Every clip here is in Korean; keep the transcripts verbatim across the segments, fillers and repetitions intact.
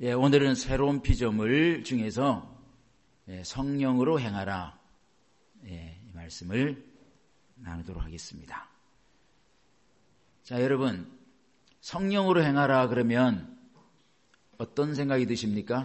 예, 오늘은 새로운 피조물 중에서 예, 성령으로 행하라 예, 이 말씀을 나누도록 하겠습니다. 자, 여러분, 성령으로 행하라 그러면 어떤 생각이 드십니까?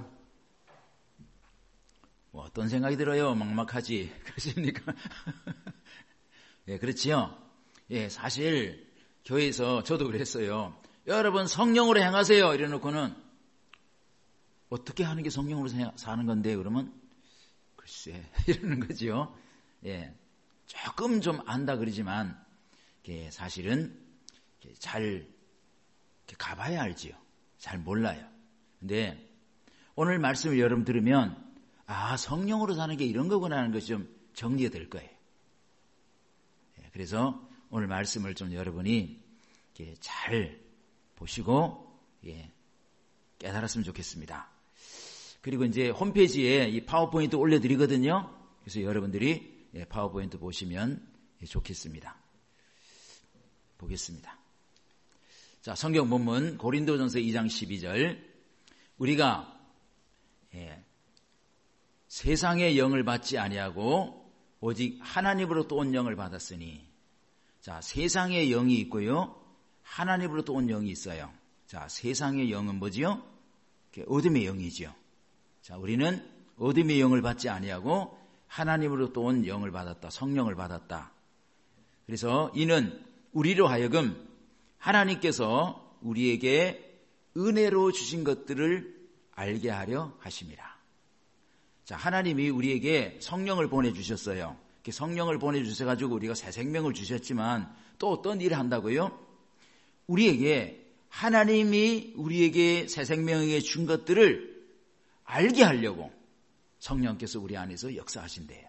뭐 어떤 생각이 들어요? 막막하지 그러십니까? 예, 그렇지요. 예, 사실 교회에서 저도 그랬어요. 여러분 성령으로 행하세요 이래놓고는 어떻게 하는 게 성령으로 사는 건데 그러면 글쎄 이러는 거죠. 예, 조금 좀 안다 그러지만 사실은 잘 가봐야 알지요. 잘 몰라요. 근데 오늘 말씀을 여러분 들으면 아, 성령으로 사는 게 이런 거구나 하는 것이 좀 정리가 될 거예요. 예, 그래서 오늘 말씀을 좀 여러분이 잘 보시고 예, 깨달았으면 좋겠습니다. 그리고 이제 홈페이지에 이 파워포인트 올려드리거든요. 그래서 여러분들이 예, 파워포인트 보시면 예, 좋겠습니다. 보겠습니다. 자, 성경 본문 고린도전서 이 장 십이 절. 우리가 예, 세상의 영을 받지 아니하고 오직 하나님으로부터 온 영을 받았으니. 자, 세상의 영이 있고요, 하나님으로부터 온 영이 있어요. 자, 세상의 영은 뭐지요? 어둠의 영이지요. 자, 우리는 어둠의 영을 받지 아니하고 하나님으로부터 온 영을 받았다. 성령을 받았다. 그래서 이는 우리로 하여금 하나님께서 우리에게 은혜로 주신 것들을 알게 하려 하심이라. 자, 하나님이 우리에게 성령을 보내주셨어요. 성령을 보내주셔가지고 우리가 새 생명을 주셨지만 또 어떤 일을 한다고요? 우리에게 하나님이 우리에게 새 생명에 준 것들을 알게 하려고 성령께서 우리 안에서 역사하신대요.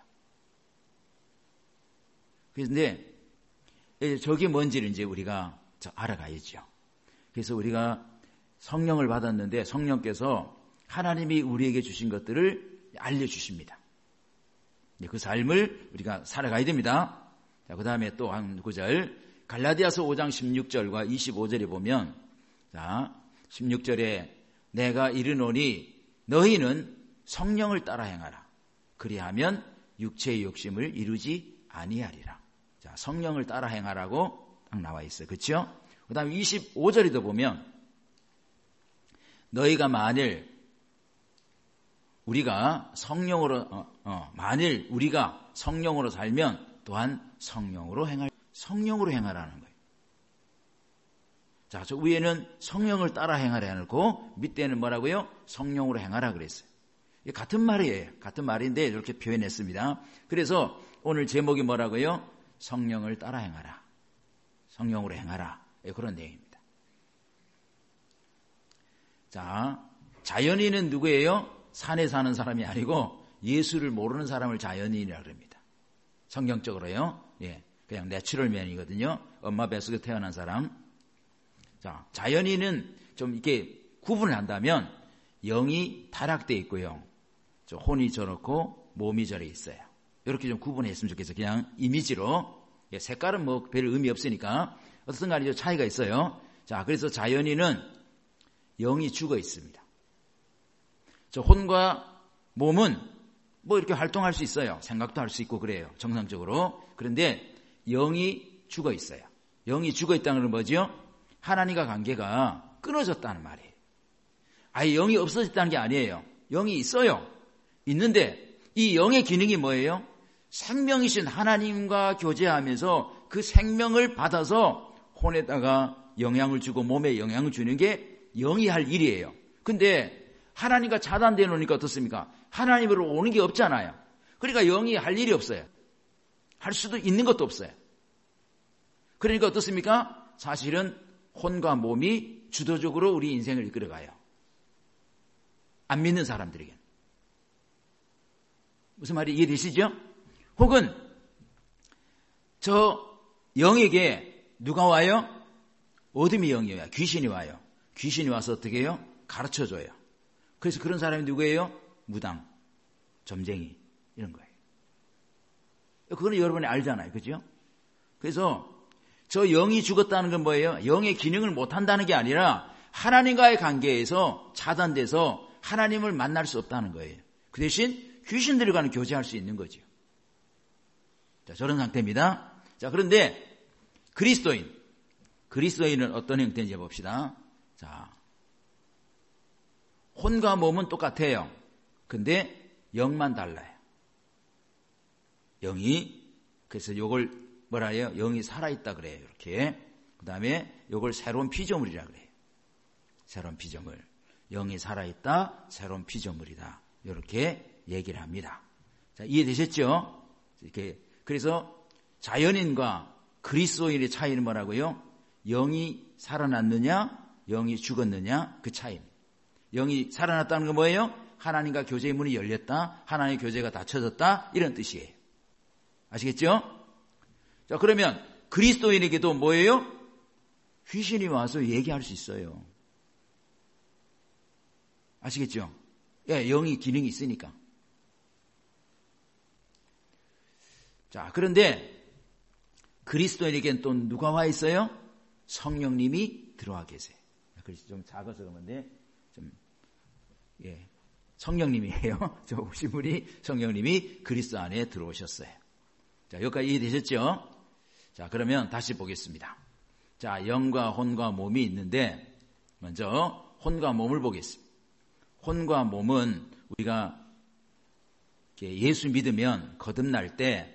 그런데 저게 뭔지를 이제 우리가 알아가야죠. 그래서 우리가 성령을 받았는데 성령께서 하나님이 우리에게 주신 것들을 알려주십니다. 그 삶을 우리가 살아가야 됩니다. 자, 그 다음에 또 한 구절 갈라디아서 오 장 십육 절과 이십오 절에 보면 자, 십육 절에 내가 이르노니 너희는 성령을 따라 행하라. 그리하면 육체의 욕심을 이루지 아니하리라. 자, 성령을 따라 행하라고 딱 나와 있어요. 그렇죠? 그 다음에 이십오 절에도 보면 너희가 만일 우리가 성령으로 어, 어, 만일 우리가 성령으로 살면 또한 성령으로 행할 성령으로 행하라는 거예요. 자, 저 위에는 성령을 따라 행하라 해놓고 밑에는 뭐라고요? 성령으로 행하라 그랬어요. 같은 말이에요. 같은 말인데 이렇게 표현했습니다. 그래서 오늘 제목이 뭐라고요? 성령을 따라 행하라. 성령으로 행하라. 그런 내용입니다. 자, 자연인은 누구예요? 산에 사는 사람이 아니고 예수를 모르는 사람을 자연인이라고 합니다. 성경적으로요. 예, 그냥 내추럴맨이거든요. 엄마 뱃속에 태어난 사람. 자, 자연인은 좀 이렇게 구분을 한다면 영이 타락되어 있고요, 좀 혼이 저렇고 몸이 저래 있어요. 이렇게 좀 구분했으면 좋겠어요. 그냥 이미지로. 예, 색깔은 뭐 별 의미 없으니까 어떤 간에 차이가 있어요. 자, 그래서 자연인은 영이 죽어 있습니다. 저 혼과 몸은 뭐 이렇게 활동할 수 있어요. 생각도 할 수 있고 그래요. 정상적으로. 그런데 영이 죽어 있어요. 영이 죽어 있다는 건 뭐죠? 하나님과 관계가 끊어졌다는 말이에요. 아예 영이 없어졌다는 게 아니에요. 영이 있어요. 있는데 이 영의 기능이 뭐예요? 생명이신 하나님과 교제하면서 그 생명을 받아서 혼에다가 영향을 주고 몸에 영향을 주는 게 영이 할 일이에요. 근데 하나님과 차단되어 놓으니까 어떻습니까? 하나님으로 오는 게 없잖아요. 그러니까 영이 할 일이 없어요. 할 수도 있는 것도 없어요. 그러니까 어떻습니까? 사실은 혼과 몸이 주도적으로 우리 인생을 이끌어가요. 안 믿는 사람들에게. 무슨 말이 이해되시죠? 혹은 저 영에게 누가 와요? 어둠의 영이 와요. 귀신이 와요. 귀신이 와서 어떻게 해요? 가르쳐줘요. 그래서 그런 사람이 누구예요? 무당, 점쟁이 이런 거예요. 그거는 여러분이 알잖아요. 그죠? 그래서 저 영이 죽었다는 건 뭐예요? 영의 기능을 못한다는 게 아니라 하나님과의 관계에서 차단돼서 하나님을 만날 수 없다는 거예요. 그 대신 귀신들과는 교제할 수 있는 거죠. 자, 저런 상태입니다. 자, 그런데 그리스도인, 그리스도인은 어떤 형태인지 봅시다. 자, 혼과 몸은 똑같아요. 근데 영만 달라요. 영이, 그래서 요걸 뭐라 해요? 영이 살아있다 그래요. 이렇게. 그 다음에 요걸 새로운 피조물이라 그래요. 새로운 피조물. 영이 살아있다, 새로운 피조물이다. 이렇게 얘기를 합니다. 자, 이해되셨죠? 이렇게. 그래서 자연인과 그리스도인의 차이는 뭐라고요? 영이 살아났느냐, 영이 죽었느냐, 그 차이입니다. 영이 살아났다는 건 뭐예요? 하나님과 교제의 문이 열렸다, 하나님의 교제가 닫혀졌다, 이런 뜻이에요. 아시겠죠? 자, 그러면 그리스도인에게도 뭐예요? 귀신이 와서 얘기할 수 있어요. 아시겠죠? 예, 영이 기능이 있으니까. 자, 그런데 그리스도인에게는 또 누가 와 있어요? 성령님이 들어와 계세요. 그래서 좀 작아서 그런 건데, 좀, 예, 성령님이에요. 저 오신 분이 성령님이 그리스도 안에 들어오셨어요. 자, 여기까지 이해되셨죠? 자, 그러면 다시 보겠습니다. 자, 영과 혼과 몸이 있는데, 먼저 혼과 몸을 보겠습니다. 혼과 몸은 우리가 예수 믿으면 거듭날 때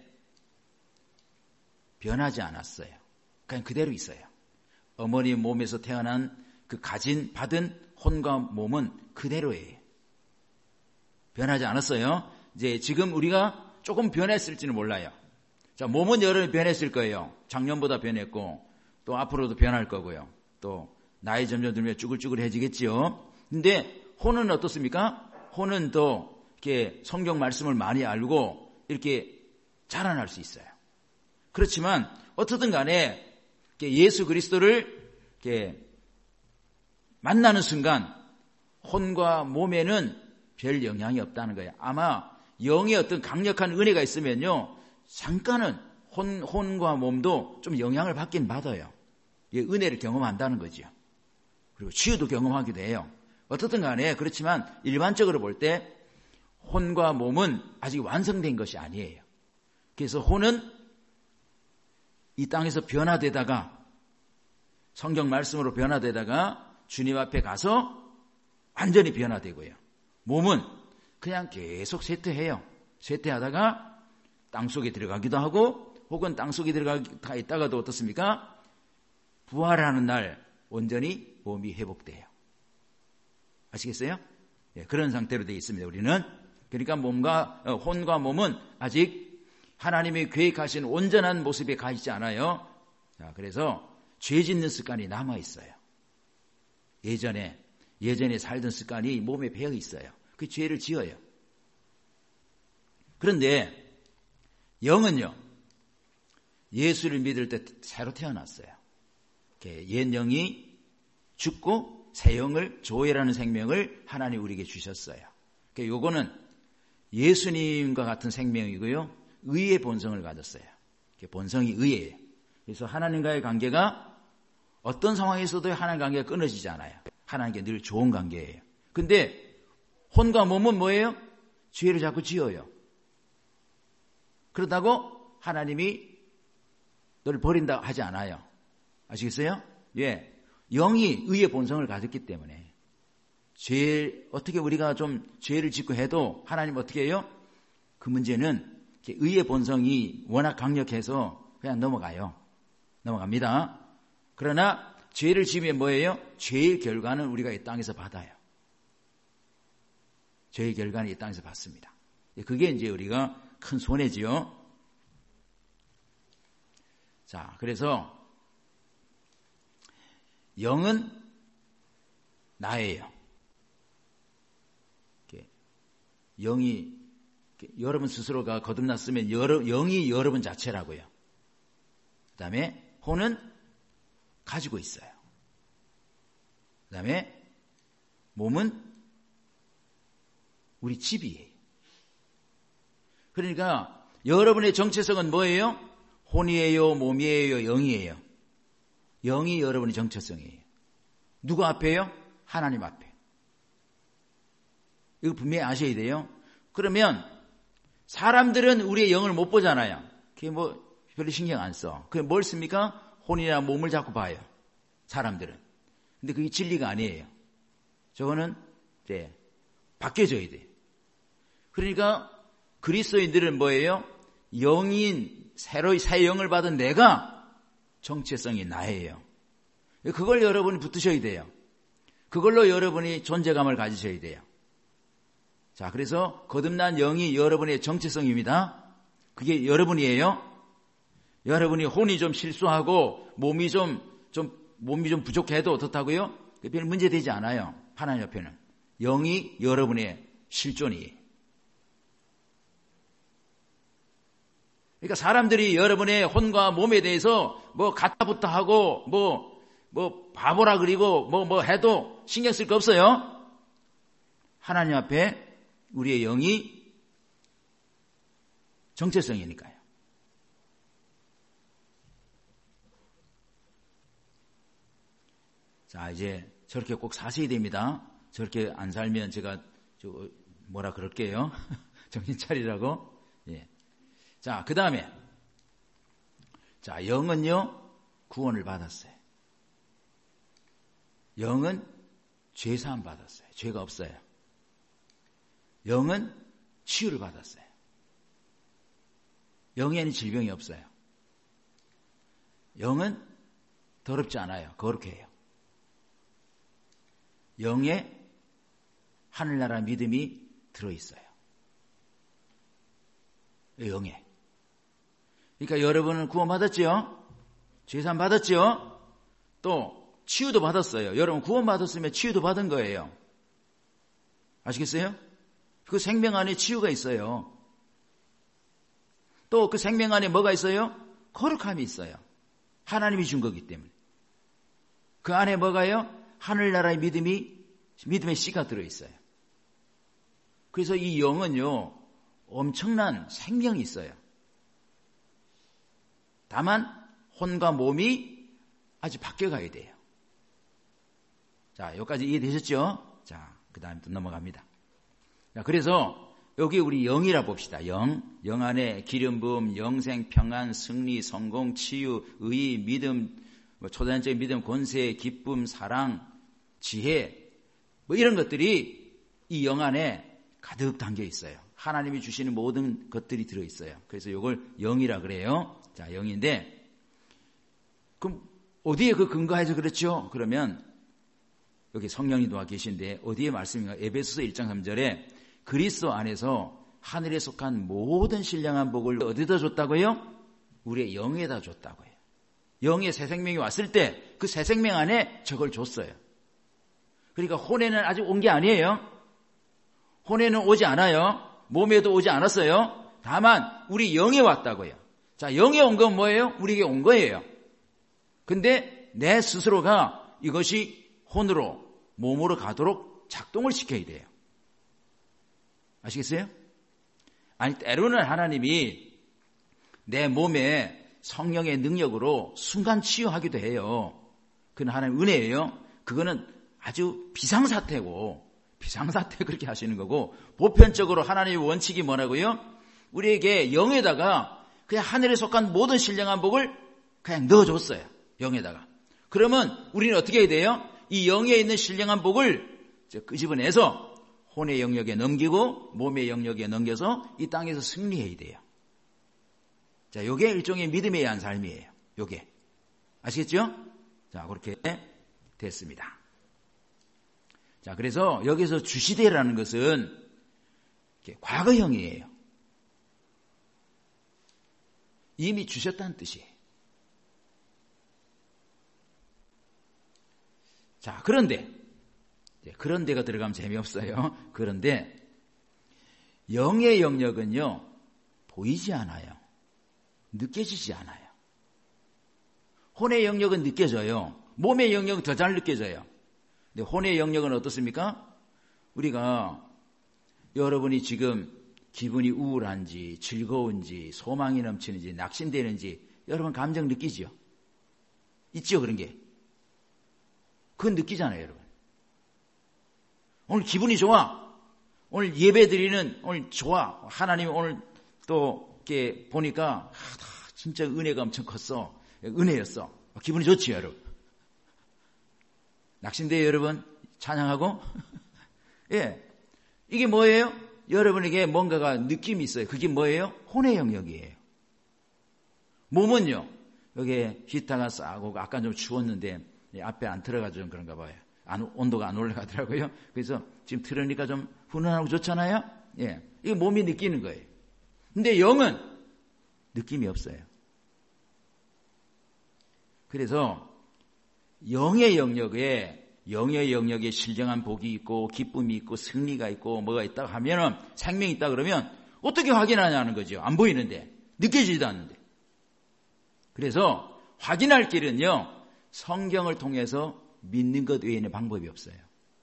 변하지 않았어요. 그냥 그대로 있어요. 어머니 몸에서 태어난 그 가진 받은 혼과 몸은 그대로예요. 변하지 않았어요. 이제 지금 우리가 조금 변했을지는 몰라요. 자, 몸은 여러 변했을 거예요. 작년보다 변했고 또 앞으로도 변할 거고요. 또 나이 점점 들면 쭈글쭈글해지겠지요. 근데 혼은 어떻습니까? 혼은 또 이렇게 성경 말씀을 많이 알고 이렇게 자라날 수 있어요. 그렇지만 어떻든 간에 예수 그리스도를 이렇게 만나는 순간 혼과 몸에는 별 영향이 없다는 거예요. 아마 영의 어떤 강력한 은혜가 있으면요, 잠깐은 혼, 혼과 몸도 좀 영향을 받긴 받아요. 은혜를 경험한다는 거죠. 그리고 치유도 경험하기도 해요. 어떻든 간에 그렇지만 일반적으로 볼 때 혼과 몸은 아직 완성된 것이 아니에요. 그래서 혼은 이 땅에서 변화되다가 성경 말씀으로 변화되다가 주님 앞에 가서 완전히 변화되고요. 몸은 그냥 계속 쇠퇴해요. 쇠퇴하다가 땅속에 들어가기도 하고 혹은 땅속에 들어가 있다가도 어떻습니까? 부활하는 날 온전히 몸이 회복돼요. 아시겠어요? 예, 그런 상태로 되어 있습니다. 우리는. 그러니까 몸과 어, 혼과 몸은 아직 하나님이 계획하신 온전한 모습에 가 있지 않아요. 자, 그래서 죄 짓는 습관이 남아 있어요. 예전에 예전에 살던 습관이 몸에 배어 있어요. 그 죄를 지어요. 그런데 영은요, 예수를 믿을 때 새로 태어났어요. 옛 영이 죽고 새 영을, 조회라는 생명을 하나님 우리에게 주셨어요. 그러니까 요거는 예수님과 같은 생명이고요, 의의 본성을 가졌어요. 본성이 의예요. 그래서 하나님과의 관계가 어떤 상황에서도 하나님 관계가 끊어지지 않아요. 하나님께 늘 좋은 관계예요. 근데 혼과 몸은 뭐예요? 죄를 자꾸 지어요. 그렇다고 하나님이 너를 버린다 하지 않아요. 아시겠어요? 예. 영이 의의 본성을 가졌기 때문에 죄, 어떻게 우리가 좀 죄를 짓고 해도 하나님 어떻게 해요? 그 문제는 의의 본성이 워낙 강력해서 그냥 넘어가요. 넘어갑니다. 그러나 죄를 지으면 뭐예요? 죄의 결과는 우리가 이 땅에서 받아요. 죄의 결과는 이 땅에서 받습니다. 그게 이제 우리가 큰 손해지요. 자, 그래서 영은 나예요. 영이, 여러분 스스로가 거듭났으면 여러, 영이 여러분 자체라고요. 그 다음에 혼은 가지고 있어요. 그 다음에 몸은 우리 집이에요. 그러니까 여러분의 정체성은 뭐예요? 혼이에요, 몸이에요, 영이에요. 영이 여러분의 정체성이에요. 누구 앞에요? 하나님 앞에. 이거 분명히 아셔야 돼요. 그러면 사람들은 우리의 영을 못 보잖아요. 그게 뭐 별로 신경 안 써. 그게 뭘 씁니까? 혼이나 몸을 자꾸 봐요. 사람들은. 근데 그게 진리가 아니에요. 저거는 이제 바뀌어져야 돼. 그러니까 그리스도인들은 뭐예요? 영인 새로이 새 영을 받은 내가 정체성이 나예요. 그걸 여러분이 붙으셔야 돼요. 그걸로 여러분이 존재감을 가지셔야 돼요. 자, 그래서 거듭난 영이 여러분의 정체성입니다. 그게 여러분이에요. 여러분이 혼이 좀 실수하고 몸이 좀, 좀, 몸이 좀 부족해도 어떻다고요? 별 문제 되지 않아요. 하나님 옆에는. 영이 여러분의 실존이에요. 그러니까 사람들이 여러분의 혼과 몸에 대해서 뭐 가타부타 하고 뭐, 뭐 바보라 그리고 뭐, 뭐 해도 신경 쓸 거 없어요. 하나님 앞에 우리의 영이 정체성이니까요. 자, 이제 저렇게 꼭 사셔야 됩니다. 저렇게 안 살면 제가 저 뭐라 그럴게요. 정신 차리라고. 예. 자, 그 다음에 자, 영은요 구원을 받았어요. 영은 죄사함 받았어요. 죄가 없어요. 영은 치유를 받았어요. 영에는 질병이 없어요. 영은 더럽지 않아요. 거룩해 해요. 영에 하늘나라 믿음이 들어있어요. 영에. 그러니까 여러분은 구원 받았죠? 죄사함 받았죠? 또 치유도 받았어요. 여러분 구원 받았으면 치유도 받은 거예요. 아시겠어요? 그 생명 안에 치유가 있어요. 또 그 생명 안에 뭐가 있어요? 거룩함이 있어요. 하나님이 준 거기 때문에. 그 안에 뭐가요? 하늘나라의 믿음이, 믿음의 씨가 들어있어요. 그래서 이 영은요, 엄청난 생명이 있어요. 다만, 혼과 몸이 아주 바뀌어가야 돼요. 자, 여기까지 이해되셨죠? 자, 그 다음 또 넘어갑니다. 자, 그래서 여기 우리 영이라 봅시다. 영. 영 안에 기름 부음, 영생, 평안, 승리, 성공, 치유, 의의, 믿음, 뭐 초자연적인 믿음, 권세, 기쁨, 사랑, 지혜, 뭐 이런 것들이 이 영 안에 가득 담겨 있어요. 하나님이 주시는 모든 것들이 들어 있어요. 그래서 이걸 영이라 그래요. 자, 영인데, 그럼 어디에 그 근거해서 그렇죠? 그러면 여기 성령이 도와 계신데 어디에 말씀인가? 에베소서 일 장 삼 절에 그리스도 안에서 하늘에 속한 모든 신령한 복을 어디다 줬다고요? 우리의 영에다 줬다고요. 영의 새 생명이 왔을 때 그 새 생명 안에 저걸 줬어요. 그러니까 혼에는 아직 온 게 아니에요. 혼에는 오지 않아요. 몸에도 오지 않았어요. 다만 우리 영에 왔다고요. 자, 영에 온 건 뭐예요? 우리에게 온 거예요. 근데 내 스스로가 이것이 혼으로, 몸으로 가도록 작동을 시켜야 돼요. 아시겠어요? 아니, 때로는 하나님이 내 몸에 성령의 능력으로 순간 치유하기도 해요. 그건 하나님 은혜예요. 그거는 아주 비상사태고, 비상사태 그렇게 하시는 거고, 보편적으로 하나님의 원칙이 뭐라고요? 우리에게 영에다가 그냥 하늘에 속한 모든 신령한 복을 그냥 넣어줬어요. 영에다가. 그러면 우리는 어떻게 해야 돼요? 이 영에 있는 신령한 복을 끄집어내서 혼의 영역에 넘기고 몸의 영역에 넘겨서 이 땅에서 승리해야 돼요. 자, 요게 일종의 믿음에 의한 삶이에요. 요게. 아시겠죠? 자, 그렇게 됐습니다. 자, 그래서 여기서 주시되라는 것은 과거형이에요. 이미 주셨다는 뜻이에요. 자, 그런데, 그런데가 들어가면 재미없어요. 그런데, 영의 영역은요, 보이지 않아요. 느껴지지 않아요. 혼의 영역은 느껴져요. 몸의 영역은 더 잘 느껴져요. 근데 혼의 영역은 어떻습니까? 우리가 여러분이 지금 기분이 우울한지, 즐거운지, 소망이 넘치는지, 낙심되는지, 여러분 감정 느끼죠? 있죠, 그런 게. 그건 느끼잖아요, 여러분. 오늘 기분이 좋아. 오늘 예배 드리는 오늘 좋아. 하나님 오늘 또 이렇게 보니까 아, 진짜 은혜가 엄청 컸어. 은혜였어. 기분이 좋지요, 여러분. 낙심돼요, 여러분. 찬양하고. 예, 이게 뭐예요? 여러분에게 뭔가가 느낌이 있어요. 그게 뭐예요? 혼의 영역이에요. 몸은요, 여기에 히타가 싸고 아까 좀 추웠는데 앞에 안 틀어가지고 좀 그런가 봐요. 안, 온도가 안 올라가더라고요. 그래서 지금 틀으니까 좀 훈훈하고 좋잖아요. 예, 이거 몸이 느끼는 거예요. 근데 영은 느낌이 없어요. 그래서 영의 영역에 영의 영역에 신령한 복이 있고 기쁨이 있고 승리가 있고 뭐가 있다고 하면은 생명이 있다 그러면 어떻게 확인하냐는 거죠. 안 보이는데, 느껴지지도 않는데. 그래서 확인할 길은요, 성경을 통해서 믿는 것 외에는 방법이 없어요.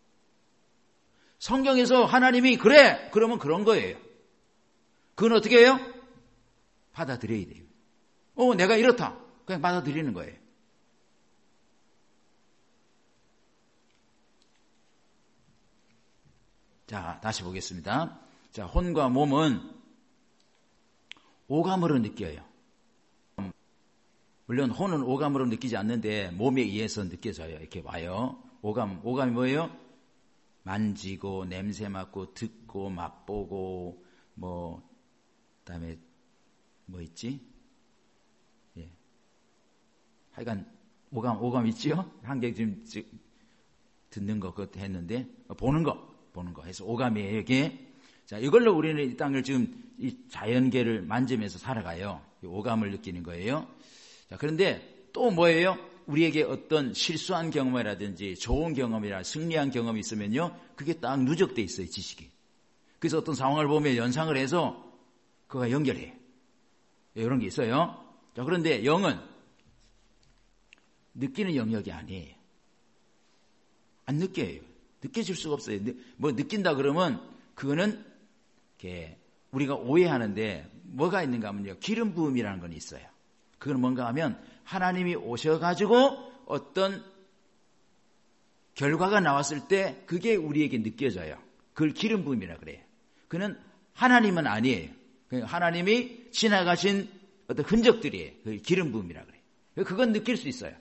성경에서 하나님이 그래! 그러면 그런 거예요. 그건 어떻게 해요? 받아들여야 돼요. 어, 내가 이렇다. 그냥 받아들이는 거예요. 자, 다시 보겠습니다. 자, 혼과 몸은 오감으로 느껴요. 물론 혼은 오감으로 느끼지 않는데 몸에 의해서 느껴져요. 이렇게 와요. 오감, 오감이 뭐예요? 만지고 냄새 맡고 듣고 맛보고 뭐 그다음에 뭐 있지? 예. 하여간 오감 오감 있지요? 한 개 지금 듣는 거 그것도 했는데 보는 거 보는 거 해서 오감이에요. 이게 자, 이걸로 우리는 이 땅을 지금 이 자연계를 만지면서 살아가요. 오감을 느끼는 거예요. 자, 그런데 또 뭐예요? 우리에게 어떤 실수한 경험이라든지 좋은 경험이나 승리한 경험이 있으면요, 그게 딱 누적돼 있어요, 지식이. 그래서 어떤 상황을 보면 연상을 해서 그거가 연결해요. 이런 게 있어요. 자, 그런데 영은 느끼는 영역이 아니에요. 안 느껴요. 느껴질 수가 없어요. 뭐 느낀다 그러면 그거는 이렇게 우리가 오해하는데 뭐가 있는가 하면요, 기름 부음이라는 건 있어요. 그건 뭔가 하면 하나님이 오셔가지고 어떤 결과가 나왔을 때 그게 우리에게 느껴져요. 그걸 기름 부음이라 그래요. 그는 하나님은 아니에요. 하나님이 지나가신 어떤 흔적들이에요. 그게 기름 부음이라 그래요. 그건 느낄 수 있어요.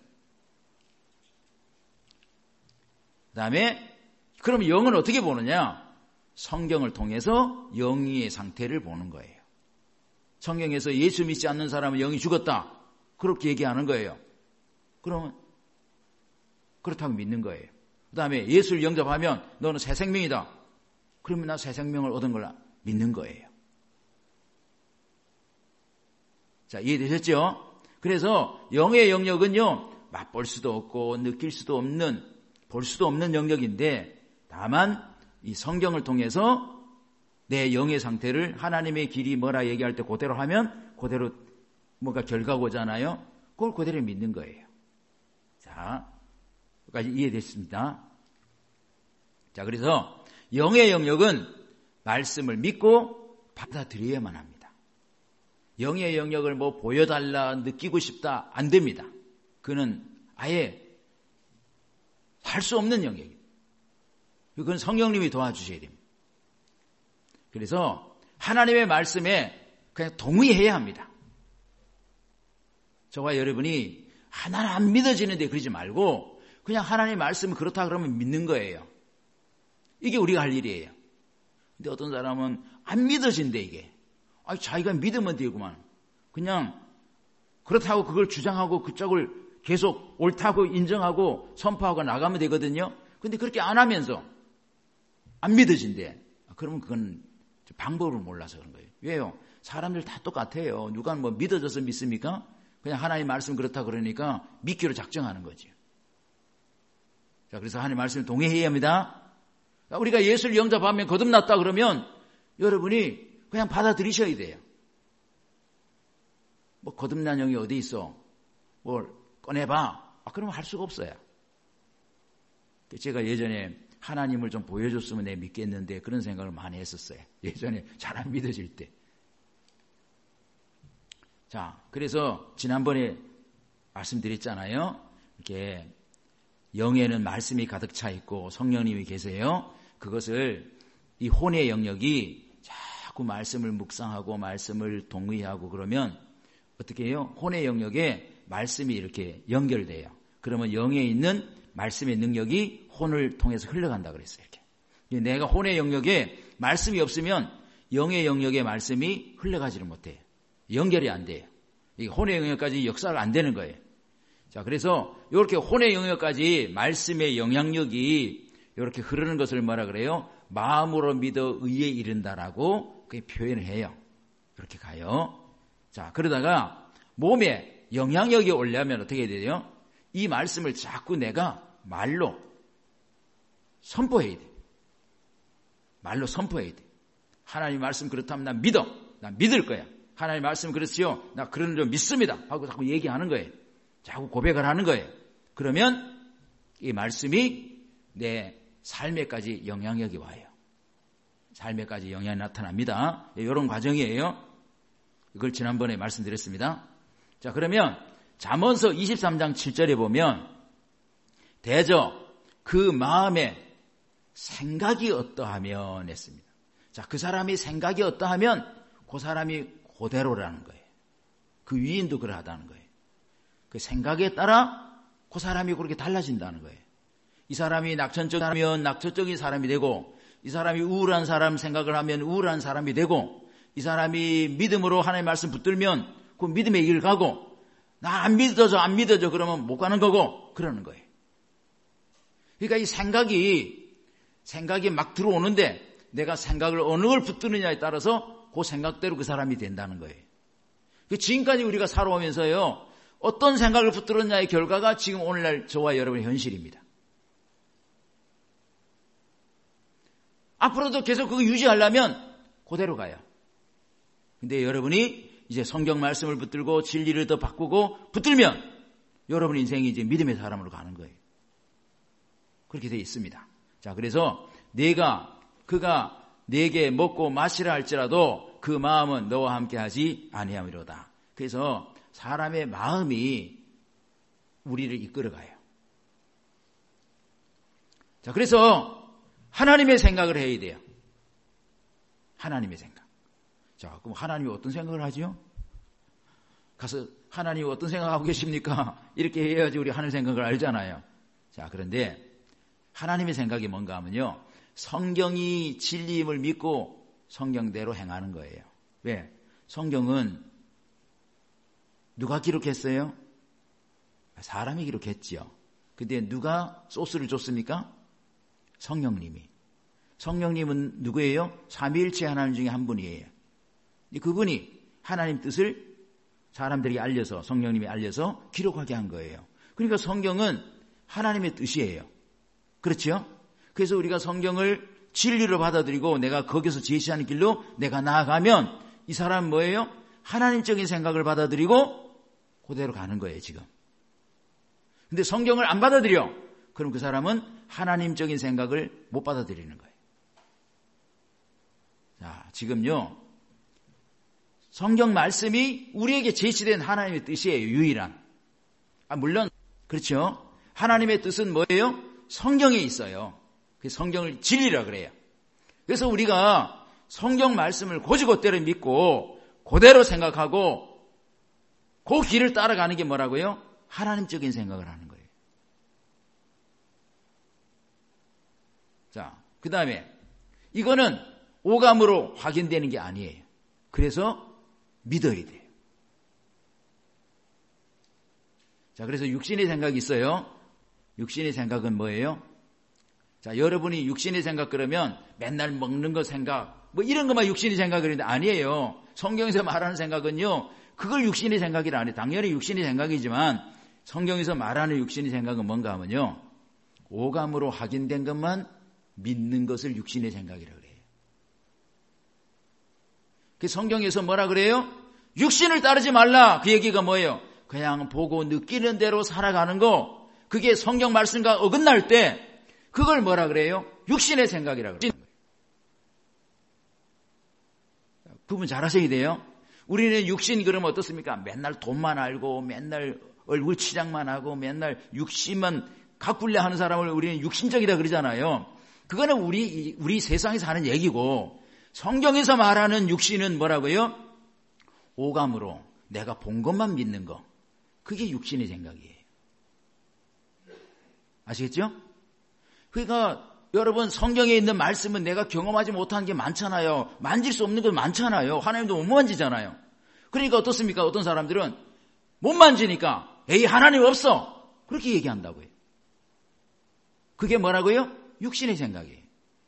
그 다음에 그럼 영은 어떻게 보느냐? 성경을 통해서 영의 상태를 보는 거예요. 성경에서 예수 믿지 않는 사람은 영이 죽었다. 그렇게 얘기하는 거예요. 그러면 그렇다고 믿는 거예요. 그 다음에 예수를 영접하면 너는 새 생명이다. 그러면 나 새 생명을 얻은 걸 믿는 거예요. 자, 이해되셨죠? 그래서 영의 영역은요, 맛볼 수도 없고 느낄 수도 없는, 볼 수도 없는 영역인데 다만 이 성경을 통해서 내 영의 상태를 하나님의 길이 뭐라 얘기할 때 그대로 하면 그대로 뭔가 결과가 오잖아요. 그걸 그대로 믿는 거예요. 자, 여기까지 이해됐습니다. 자, 그래서 영의 영역은 말씀을 믿고 받아들여야만 합니다. 영의 영역을 뭐 보여달라, 느끼고 싶다, 안 됩니다. 그는 아예 할 수 없는 영역입니다. 그건 성령님이 도와주셔야 됩니다. 그래서 하나님의 말씀에 그냥 동의해야 합니다. 저와 여러분이 하나는 안 믿어지는데 그러지 말고 그냥 하나님의 말씀이 그렇다 그러면 믿는 거예요. 이게 우리가 할 일이에요. 근데 어떤 사람은 안 믿어진대 이게. 아, 자기가 믿으면 되구만. 그냥 그렇다고 그걸 주장하고 그쪽을 계속 옳다고 인정하고 선포하고 나가면 되거든요. 근데 그렇게 안 하면서 안 믿어진대. 그러면 그건 방법을 몰라서 그런 거예요. 왜요? 사람들 다 똑같아요. 누가 뭐 믿어져서 믿습니까? 그냥 하나님 말씀 그렇다 그러니까 믿기로 작정하는 거죠. 자, 그래서 하나님 말씀을 동의해야 합니다. 우리가 예수를 영접하면 거듭났다 그러면 여러분이 그냥 받아들이셔야 돼요. 뭐 거듭난 영이 어디 있어? 뭘 꺼내봐. 아, 그러면 할 수가 없어요. 제가 예전에 하나님을 좀 보여줬으면 내가 믿겠는데 그런 생각을 많이 했었어요. 예전에 잘 안 믿어질 때. 자, 그래서 지난번에 말씀드렸잖아요. 이렇게 영에는 말씀이 가득 차 있고 성령님이 계세요. 그것을 이 혼의 영역이 자꾸 말씀을 묵상하고 말씀을 동의하고 그러면 어떻게 해요? 혼의 영역에 말씀이 이렇게 연결돼요. 그러면 영에 있는 말씀의 능력이 혼을 통해서 흘러간다 그랬어요. 이렇게. 내가 혼의 영역에 말씀이 없으면 영의 영역에 말씀이 흘러가지를 못해요. 연결이 안 돼요. 이 혼의 영역까지 역사가 안 되는 거예요. 자, 그래서 이렇게 혼의 영역까지 말씀의 영향력이 이렇게 흐르는 것을 뭐라 그래요? 마음으로 믿어 의에 이른다라고 그렇게 표현을 해요. 그렇게 가요. 자, 그러다가 몸에 영향력이 올려면 어떻게 돼요? 이 말씀을 자꾸 내가 말로 선포해야 돼. 말로 선포해야 돼. 하나님 말씀 그렇다면 난 믿어. 난 믿을 거야. 하나님 말씀 그렇지요. 나 그런 줄 믿습니다. 하고 자꾸 얘기하는 거예요. 자꾸 고백을 하는 거예요. 그러면 이 말씀이 내 삶에까지 영향력이 와요. 삶에까지 영향이 나타납니다. 이런 과정이에요. 이걸 지난번에 말씀드렸습니다. 자, 그러면 잠언서 이십삼 장 칠 절에 보면 대저 그 마음에 생각이 어떠하면 했습니다. 자, 그 사람이 생각이 어떠하면 그 사람이 그대로라는 거예요. 그 위인도 그러하다는 거예요. 그 생각에 따라 그 사람이 그렇게 달라진다는 거예요. 이 사람이 낙천적이면 낙천적인 사람이 되고, 이 사람이 우울한 사람 생각을 하면 우울한 사람이 되고, 이 사람이 믿음으로 하나님의 말씀 붙들면 그 믿음의 길 가고, 나 안 믿어져 안 믿어져 그러면 못 가는 거고 그러는 거예요. 그러니까 이 생각이 생각이 막 들어오는데 내가 생각을 어느 걸 붙드느냐에 따라서 그 생각대로 그 사람이 된다는 거예요. 지금까지 우리가 살아오면서요, 어떤 생각을 붙들었냐의 결과가 지금 오늘날 저와 여러분의 현실입니다. 앞으로도 계속 그거 유지하려면 그대로 가요. 근데 여러분이 이제 성경 말씀을 붙들고 진리를 더 바꾸고 붙들면 여러분 인생이 이제 믿음의 사람으로 가는 거예요. 그렇게 되어 있습니다. 자, 그래서 내가 그가 내게 먹고 마시라 할지라도 그 마음은 너와 함께 하지 아니함이로다. 그래서 사람의 마음이 우리를 이끌어가요. 자, 그래서 하나님의 생각을 해야 돼요. 하나님의 생각. 자, 그럼 하나님이 어떤 생각을 하죠? 가서 하나님이 어떤 생각하고 계십니까? 이렇게 해야지 우리 하늘 생각을 알잖아요. 자, 그런데 하나님의 생각이 뭔가 하면요, 성경이 진리임을 믿고 성경대로 행하는 거예요. 왜? 성경은 누가 기록했어요? 사람이 기록했지요. 근데 누가 소스를 줬습니까? 성령님이. 성령님은 누구예요? 삼위일체 하나님 중에 한 분이에요. 그분이 하나님 뜻을 사람들에게 알려서, 성령님이 알려서 기록하게 한 거예요. 그러니까 성경은 하나님의 뜻이에요. 그렇죠? 그래서 우리가 성경을 진리로 받아들이고 내가 거기서 제시하는 길로 내가 나아가면 이 사람은 뭐예요? 하나님적인 생각을 받아들이고 그대로 가는 거예요, 지금. 근데 성경을 안 받아들여. 그럼 그 사람은 하나님적인 생각을 못 받아들이는 거예요. 자, 지금요, 성경 말씀이 우리에게 제시된 하나님의 뜻이에요, 유일한. 아, 물론 그렇죠. 하나님의 뜻은 뭐예요? 성경에 있어요. 그 성경을 진리라 그래요. 그래서 우리가 성경 말씀을 고지고대로 믿고 그대로 생각하고 그 길을 따라가는 게 뭐라고요? 하나님적인 생각을 하는 거예요. 자, 그 다음에 이거는 오감으로 확인되는 게 아니에요. 그래서 믿어야 돼요. 자, 그래서 육신의 생각이 있어요. 육신의 생각은 뭐예요? 자, 여러분이 육신의 생각 그러면 맨날 먹는 거 생각, 뭐 이런 것만 육신의 생각이라는데 아니에요. 성경에서 말하는 생각은요, 그걸 육신의 생각이라 안 해요. 당연히 육신의 생각이지만 성경에서 말하는 육신의 생각은 뭔가 하면요, 오감으로 확인된 것만 믿는 것을 육신의 생각이라 그래요. 그 성경에서 뭐라 그래요? 육신을 따르지 말라. 그 얘기가 뭐예요? 그냥 보고 느끼는 대로 살아가는 거, 그게 성경 말씀과 어긋날 때 그걸 뭐라 그래요? 육신의 생각이라 그래요. 구분 잘 하셔야 돼요. 우리는 육신 그러면 어떻습니까? 맨날 돈만 알고 맨날 얼굴 치장만 하고 맨날 육신만 가꿀래 하는 사람을 우리는 육신적이다 그러잖아요. 그거는 우리, 우리 세상에서 하는 얘기고, 성경에서 말하는 육신은 뭐라고요? 오감으로 내가 본 것만 믿는 거. 그게 육신의 생각이에요. 아시겠죠? 그러니까 여러분, 성경에 있는 말씀은 내가 경험하지 못한 게 많잖아요. 만질 수 없는 건 많잖아요. 하나님도 못 만지잖아요. 그러니까 어떻습니까? 어떤 사람들은 못 만지니까 에이, 하나님 없어. 그렇게 얘기한다고요. 그게 뭐라고요? 육신의 생각이에요.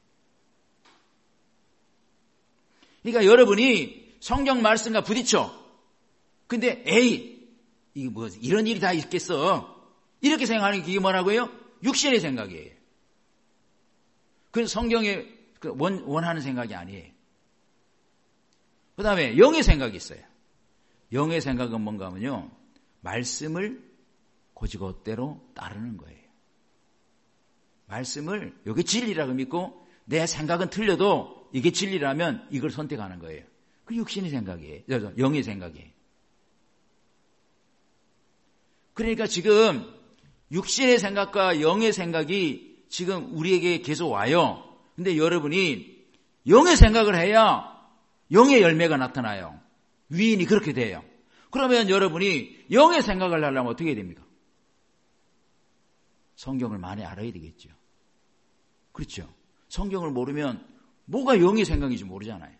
그러니까 여러분이 성경 말씀과 부딪혀. 근데 에이, 이게 뭐 이런 일이 다 있겠어. 이렇게 생각하는 게 뭐라고요? 육신의 생각이에요. 그건 성경에 원, 원하는 생각이 아니에요. 그 다음에 영의 생각이 있어요. 영의 생각은 뭔가 하면요, 말씀을 곧이곧대로 따르는 거예요. 말씀을 이게 진리라고 믿고 내 생각은 틀려도 이게 진리라면 이걸 선택하는 거예요. 그 육신의 생각이에요. 영의 생각이에요. 그러니까 지금 육신의 생각과 영의 생각이 지금 우리에게 계속 와요. 근데 여러분이 영의 생각을 해야 영의 열매가 나타나요. 위인이 그렇게 돼요. 그러면 여러분이 영의 생각을 하려면 어떻게 해야 됩니까? 성경을 많이 알아야 되겠죠. 그렇죠. 성경을 모르면 뭐가 영의 생각인지 모르잖아요.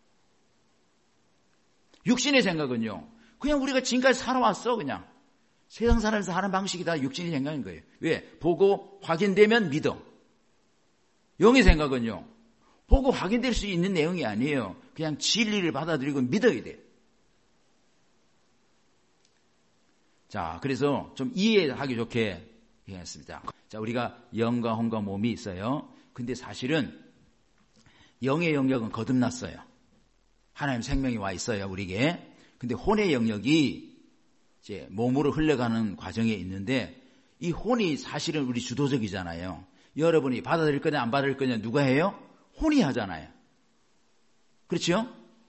육신의 생각은요, 그냥 우리가 지금까지 살아왔어. 그냥 세상 살아서 하는 방식이 다 육신의 생각인 거예요. 왜? 보고 확인되면 믿어. 영의 생각은요, 보고 확인될 수 있는 내용이 아니에요. 그냥 진리를 받아들이고 믿어야 돼요. 자, 그래서 좀 이해하기 좋게 얘기했습니다. 자, 우리가 영과 혼과 몸이 있어요. 근데 사실은 영의 영역은 거듭났어요. 하나님 생명이 와 있어요, 우리에게. 근데 혼의 영역이 이제 몸으로 흘러가는 과정에 있는데, 이 혼이 사실은 우리 주도적이잖아요. 여러분이 받아들일 거냐 안 받아들일 거냐 누가 해요? 혼이 하잖아요. 그렇죠?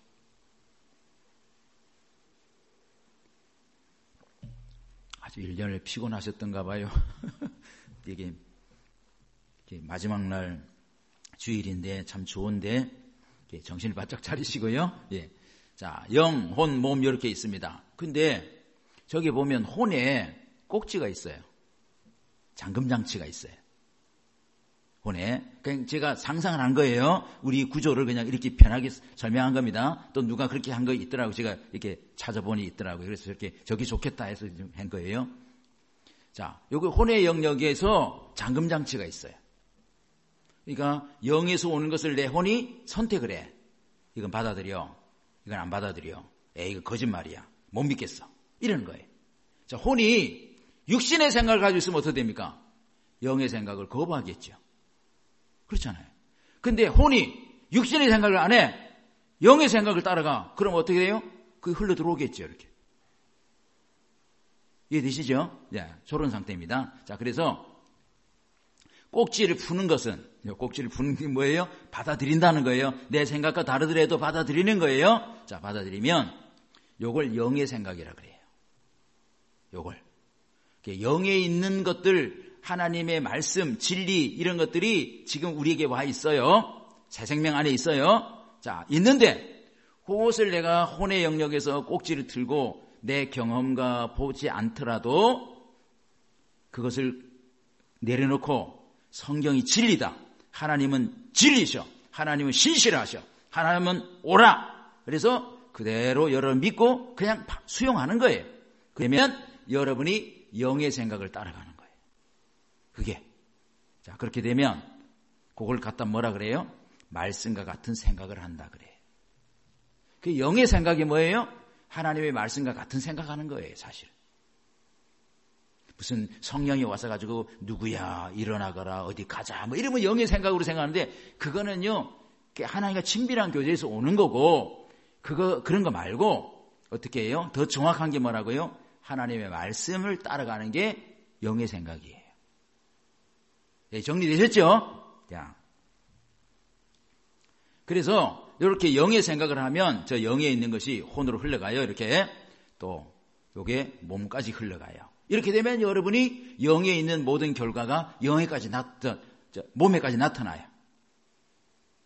아주 일 년을 피곤하셨던가 봐요. 이게, 이게 마지막 날 주일인데 참 좋은데 정신을 바짝 차리시고요. 예. 자, 영, 혼, 몸 이렇게 있습니다. 근데 저기 보면 혼에 꼭지가 있어요. 잠금장치가 있어요. 혼에. 그냥 제가 상상을 한 거예요. 우리 구조를 그냥 이렇게 편하게 설명한 겁니다. 또 누가 그렇게 한 거 있더라고. 제가 이렇게 찾아보니 있더라고요. 그래서 이렇게 저기 좋겠다 해서 좀 한 거예요. 자, 여기 혼의 영역에서 잠금장치가 있어요. 그러니까 영에서 오는 것을 내 혼이 선택을 해. 이건 받아들여. 이건 안 받아들여. 에이, 이거 거짓말이야. 못 믿겠어. 이러는 거예요. 자, 혼이 육신의 생각을 가지고 있으면 어떻게 됩니까? 영의 생각을 거부하겠죠. 그렇잖아요. 근데 혼이 육신의 생각을 안 해. 영의 생각을 따라가. 그럼 어떻게 돼요? 그게 흘러 들어오겠죠. 이렇게. 이해되시죠? 네, 저런 상태입니다. 자, 그래서 꼭지를 푸는 것은, 꼭지를 푸는 게 뭐예요? 받아들인다는 거예요. 내 생각과 다르더라도 받아들이는 거예요. 자, 받아들이면 요걸 영의 생각이라 그래요. 요걸. 영에 있는 것들, 하나님의 말씀, 진리 이런 것들이 지금 우리에게 와 있어요. 새 생명 안에 있어요. 자, 있는데 그것을 내가 혼의 영역에서 꼭지를 틀고 내 경험과 보지 않더라도 그것을 내려놓고 성경이 진리다. 하나님은 진리셔. 하나님은 신실하셔. 하나님은 오라. 그래서 그대로 여러분 믿고 그냥 수용하는 거예요. 그러면 여러분이 영의 생각을 따라가는 거예요. 그게. 자, 그렇게 되면 그걸 갖다 뭐라 그래요? 말씀과 같은 생각을 한다 그래요. 그 영의 생각이 뭐예요? 하나님의 말씀과 같은 생각하는 거예요, 사실. 무슨 성령이 와서 가지고 누구야 일어나거라 어디 가자 뭐 이러면 영의 생각으로 생각하는데 그거는요 하나님과 친밀한 교제에서 오는 거고 그거 그런 거 말고 어떻게 해요? 더 정확한 게 뭐라고요? 하나님의 말씀을 따라가는 게 영의 생각이에요. 네, 정리되셨죠? 자, 그래서 이렇게 영의 생각을 하면 저 영에 있는 것이 혼으로 흘러가요. 이렇게 또 요게 몸까지 흘러가요. 이렇게 되면 여러분이 영에 있는 모든 결과가 영에까지 나, 저, 저, 몸에까지 나타나요.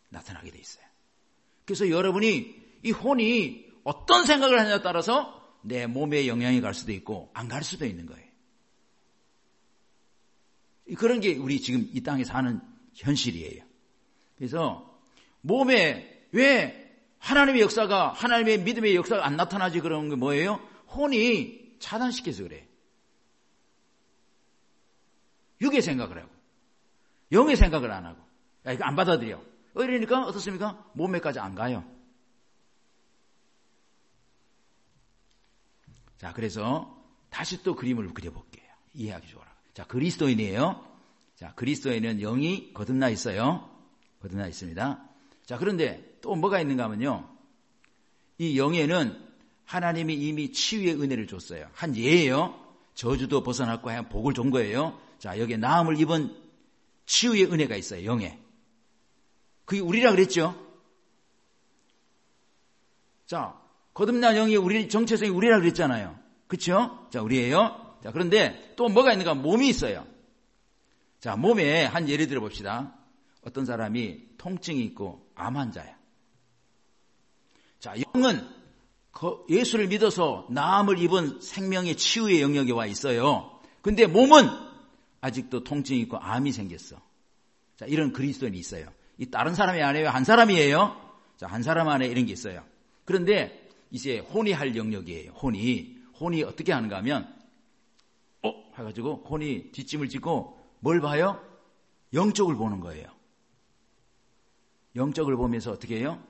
나타나게 돼 있어요. 그래서 여러분이 이 혼이 어떤 생각을 하냐에 따라서 내 몸에 영향이 갈 수도 있고 안 갈 수도 있는 거예요. 그런 게 우리 지금 이 땅에 사는 현실이에요. 그래서 몸에 왜 하나님의 역사가, 하나님의 믿음의 역사가 안 나타나지 그런 게 뭐예요? 혼이 차단시켜서 그래요. 육의 생각을 하고 영의 생각을 안 하고, 야, 이거 안 받아들여. 이러니까 어떻습니까? 몸에까지 안 가요. 자, 그래서 다시 또 그림을 그려볼게요. 이해하기 좋아라. 자, 그리스도인이에요. 자, 그리스도인은 영이 거듭나 있어요. 거듭나 있습니다. 자, 그런데 또 뭐가 있는가 하면요. 이 영에는 하나님이 이미 치유의 은혜를 줬어요. 한 예예요. 저주도 벗어났고 하얀 복을 준 거예요. 자, 여기에 나음을 입은 치유의 은혜가 있어요. 영에. 그게 우리라 그랬죠. 자, 거듭난 영이 우리 정체성이 우리라 그랬잖아요. 그렇죠? 자, 우리예요. 자, 그런데 또 뭐가 있는가? 몸이 있어요. 자, 몸에 한 예를 들어 봅시다. 어떤 사람이 통증이 있고 암 환자야. 자, 영은 예수를 믿어서 나음을 입은 생명의 치유의 영역에 와 있어요. 근데 몸은 아직도 통증이 있고 암이 생겼어. 자, 이런 그리스도인이 있어요. 이 다른 사람이 아니에요. 한 사람이에요. 자, 한 사람 안에 이런 게 있어요. 그런데 이제 혼이 할 영역이에요. 혼이. 혼이 어떻게 하는가 하면, 어? 해가지고 혼이 뒷짐을 짓고 뭘 봐요? 영적을 보는 거예요. 영적을 보면서 어떻게 해요?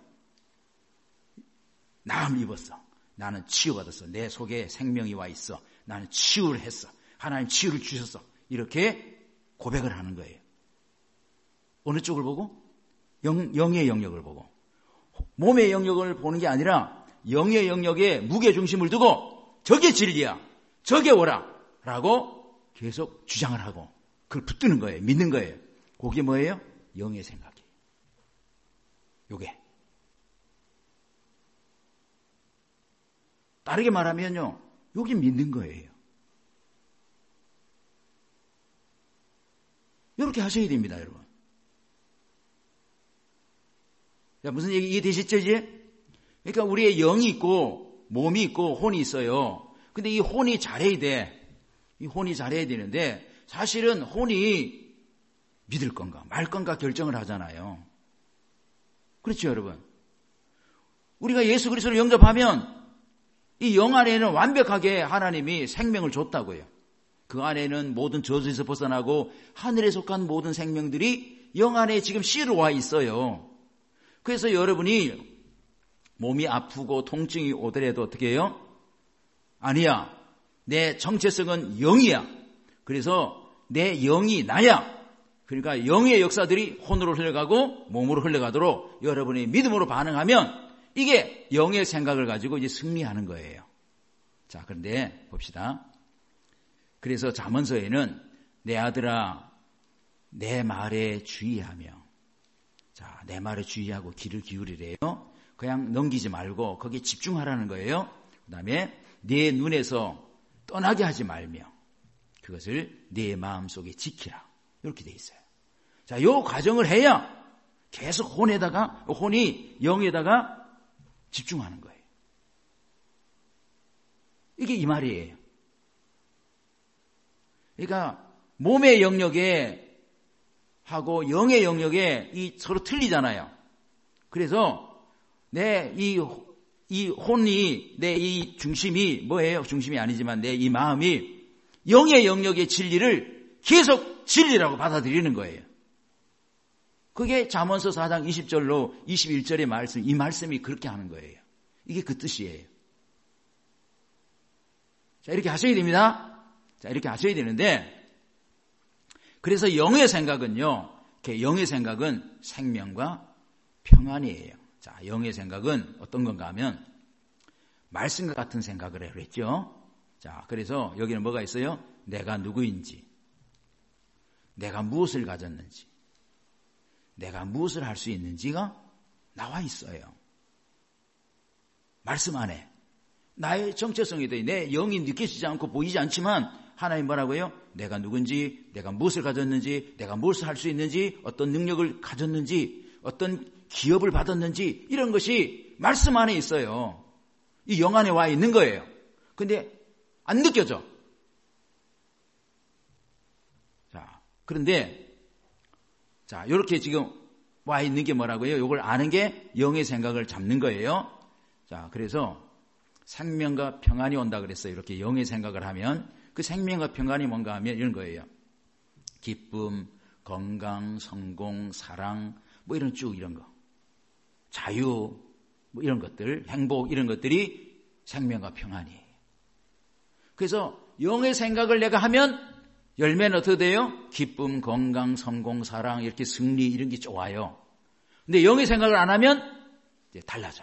나음을 입었어. 나는 치유받았어. 내 속에 생명이 와 있어. 나는 치유를 했어. 하나님 치유를 주셨어. 이렇게 고백을 하는 거예요. 어느 쪽을 보고? 영, 영의 영역을 보고. 몸의 영역을 보는 게 아니라 영의 영역에 무게중심을 두고 저게 진리야. 저게 오라. 라고 계속 주장을 하고 그걸 붙드는 거예요. 믿는 거예요. 그게 뭐예요? 영의 생각이에요. 요게. 다르게 말하면요. 요게 믿는 거예요. 이렇게 하셔야 됩니다, 여러분. 자, 무슨 얘기 이해되시죠, 이제? 그러니까 우리의 영이 있고 몸이 있고 혼이 있어요. 근데 이 혼이 잘해야 돼. 이 혼이 잘해야 되는데 사실은 혼이 믿을 건가 말 건가 결정을 하잖아요. 그렇죠, 여러분? 우리가 예수 그리스도를 영접하면 이 영 안에는 완벽하게 하나님이 생명을 줬다고요. 그 안에는 모든 저주에서 벗어나고 하늘에 속한 모든 생명들이 영 안에 지금 씨로 와 있어요. 그래서 여러분이 몸이 아프고 통증이 오더라도 어떻게 해요? 아니야. 내 정체성은 영이야. 그래서 내 영이 나야. 그러니까 영의 역사들이 혼으로 흘러가고 몸으로 흘러가도록 여러분이 믿음으로 반응하면 이게 영의 생각을 가지고 이제 승리하는 거예요. 자, 그런데 봅시다. 그래서 잠언서에는 내 아들아 내 말에 주의하며, 자, 내 말에 주의하고 귀를 기울이래요. 그냥 넘기지 말고 거기에 집중하라는 거예요. 그 다음에 내 눈에서 떠나게 하지 말며 그것을 내 마음속에 지키라. 이렇게 돼 있어요. 자, 요 과정을 해야 계속 혼에다가, 혼이 영에다가 집중하는 거예요. 이게 이 말이에요. 그러니까 몸의 영역에 하고 영의 영역에 이 서로 틀리잖아요. 그래서 내 이 이 혼이, 내 이 중심이 뭐예요? 중심이 아니지만 내 이 마음이 영의 영역의 진리를 계속 진리라고 받아들이는 거예요. 그게 잠언서 사 장 이십 절로 이십일 절의 말씀, 이 말씀이 그렇게 하는 거예요. 이게 그 뜻이에요. 자, 이렇게 하셔야 됩니다. 자, 이렇게 하셔야 되는데, 그래서 영의 생각은요, 영의 생각은 생명과 평안이에요. 자, 영의 생각은 어떤 건가 하면 말씀과 같은 생각을 해요. 그랬죠? 자, 그래서 여기는 뭐가 있어요? 내가 누구인지, 내가 무엇을 가졌는지, 내가 무엇을 할 수 있는지가 나와 있어요. 말씀 안에. 나의 정체성에 대해 내 영이 느껴지지 않고 보이지 않지만 하나님 뭐라고요? 내가 누군지, 내가 무엇을 가졌는지, 내가 무엇을 할 수 있는지, 어떤 능력을 가졌는지 어떤 기업을 받았는지 이런 것이 말씀 안에 있어요. 이 영 안에 와 있는 거예요. 근데 안 느껴져. 자, 그런데 자, 이렇게 지금 와 있는 게 뭐라고요? 이걸 아는 게 영의 생각을 잡는 거예요. 자, 그래서 생명과 평안이 온다 그랬어요. 이렇게 영의 생각을 하면 그 생명과 평안이 뭔가 하면 이런 거예요. 기쁨, 건강, 성공, 사랑, 뭐 이런 쭉 이런 거. 자유, 뭐 이런 것들, 행복 이런 것들이 생명과 평안이에요. 그래서 영의 생각을 내가 하면 열매는 어떻게 돼요? 기쁨, 건강, 성공, 사랑, 이렇게 승리 이런 게 좋아요. 근데 영의 생각을 안 하면 이제 달라져요.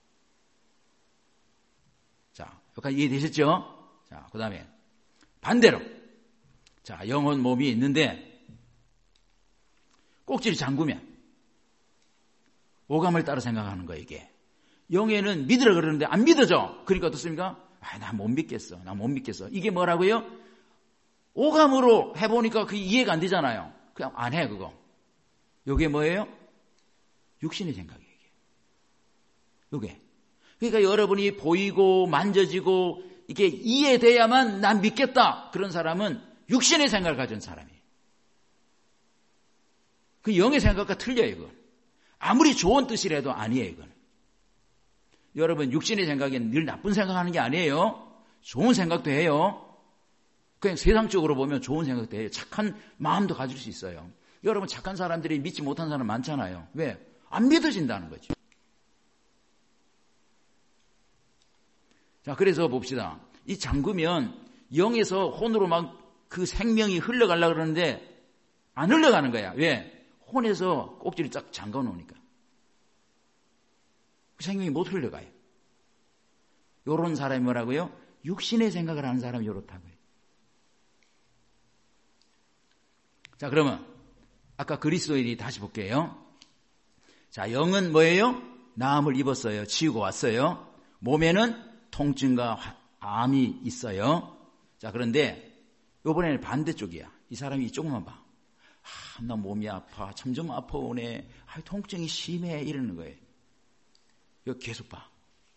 자, 여기까지 이해되셨죠? 자, 그 다음에 반대로. 자, 영혼 몸이 있는데 꼭지를 잠그면 오감을 따라 생각하는 거예요, 이게. 영에는 믿으라 그러는데 안 믿어져. 그러니까 어떻습니까? 아, 나 못 믿겠어. 나 못 믿겠어. 이게 뭐라고요? 오감으로 해보니까 그게 이해가 안 되잖아요. 그냥 안 해, 그거. 이게 뭐예요? 육신의 생각이에요, 이게. 이게. 그러니까 여러분이 보이고 만져지고 이게 이해돼야만 난 믿겠다. 그런 사람은 육신의 생각을 가진 사람이에요. 그 영의 생각과 틀려요, 이건. 아무리 좋은 뜻이라도 아니에요, 이건. 여러분, 육신의 생각엔 늘 나쁜 생각하는 게 아니에요. 좋은 생각도 해요. 그냥 세상적으로 보면 좋은 생각도 해요. 착한 마음도 가질 수 있어요. 여러분, 착한 사람들이 믿지 못한 사람 많잖아요. 왜? 안 믿어진다는 거죠. 자, 그래서 봅시다. 이 잠그면 영에서 혼으로 막 그 생명이 흘러가려고 그러는데 안 흘러가는 거야. 왜? 혼에서 꼭지를 쫙 잠가 놓으니까. 그 생명이 못 흘러가요. 요런 사람이 뭐라고요? 육신의 생각을 하는 사람이 요렇다고요. 자, 그러면 아까 그리스도인이 다시 볼게요. 자, 영은 뭐예요? 나음을 입었어요. 지우고 왔어요. 몸에는 통증과 암이 있어요. 자, 그런데 이번에는 반대쪽이야. 이 사람이 이쪽만 봐. 아, 나 몸이 아파. 점점 아파오네. 아, 통증이 심해. 이러는 거예요. 이거 계속 봐.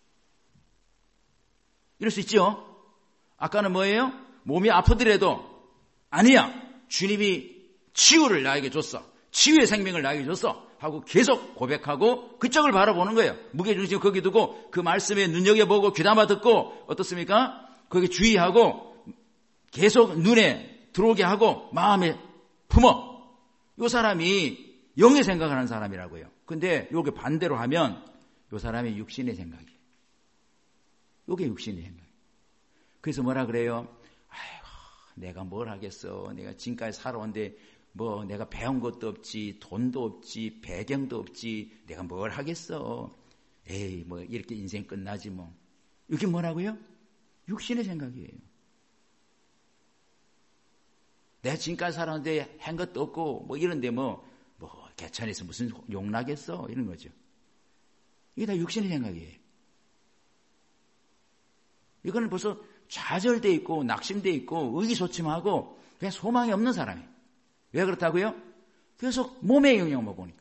이럴 수 있죠? 아까는 뭐예요? 몸이 아프더라도 아니야. 주님이 치유를 나에게 줬어. 치유의 생명을 나에게 줬어. 하고 계속 고백하고 그쪽을 바라보는 거예요. 무게중심을 거기 두고 그 말씀에 눈여겨보고 귀담아 듣고 어떻습니까? 거기 주의하고 계속 눈에 들어오게 하고 마음에 품어. 이 사람이 영의 생각을 하는 사람이라고요. 근데 이게 반대로 하면 이 사람이 육신의 생각이에요. 이게 육신의 생각이에요. 그래서 뭐라 그래요? 아이고, 내가 뭘 하겠어. 내가 지금까지 살아온데 뭐 내가 배운 것도 없지, 돈도 없지, 배경도 없지, 내가 뭘 하겠어. 에이, 뭐 이렇게 인생 끝나지 뭐. 이게 뭐라고요? 육신의 생각이에요. 내가 지금까지 살았는데 한 것도 없고 뭐 이런데 뭐, 뭐 개천에서 무슨 욕나겠어 이런 거죠. 이게 다 육신의 생각이에요. 이거는 벌써 좌절돼 있고 낙심돼 있고 의기소침하고 그냥 소망이 없는 사람이에요. 왜 그렇다고요? 계속 몸의 영역만 보니까.